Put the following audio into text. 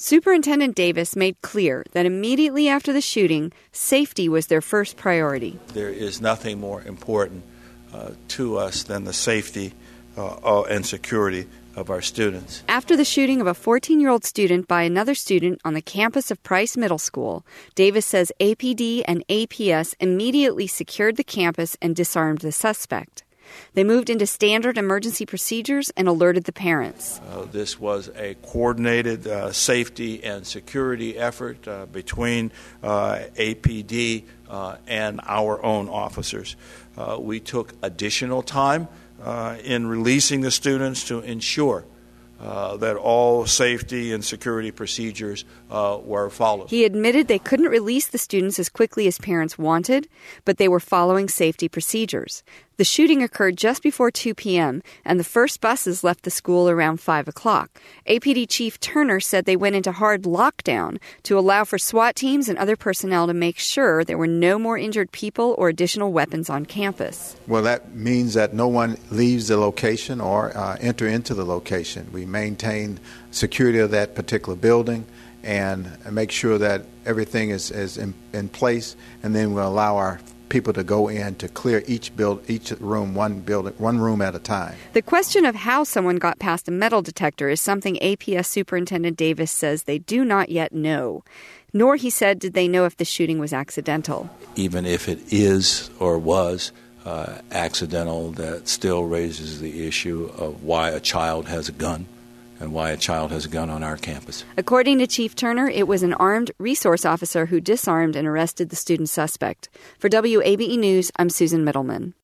Superintendent Davis made clear that immediately after the shooting, safety was their first priority. There is nothing more important to us than the safety and security of our students. After the shooting of a 14-year-old student by another student on the campus of Price Middle School, Davis says APD and APS immediately secured the campus and disarmed the suspect. They moved into standard emergency procedures and alerted the parents. This was a coordinated safety and security effort between APD and our own officers. We took additional time in releasing the students to ensure that all safety and security procedures were followed. He admitted they couldn't release the students as quickly as parents wanted, but they were following safety procedures. The shooting occurred just before 2 p.m., and the first buses left the school around 5 o'clock. APD Chief Turner said they went into hard lockdown to allow for SWAT teams and other personnel to make sure there were no more injured people or additional weapons on campus. Well, that means that no one leaves the location or enter into the location. We maintain security of that particular building and make sure that everything is in place, and then we'll allow our people to go in to clear each room, one room at a time. The question of how someone got past a metal detector is something APS Superintendent Davis says they do not yet know. Nor, he said, did they know if the shooting was accidental. Even if it is or was accidental, that still raises the issue of why a child has a gun and why a child has a gun on our campus. According to Chief Turner, it was an armed resource officer who disarmed and arrested the student suspect. For WABE News, I'm Susan Middleman.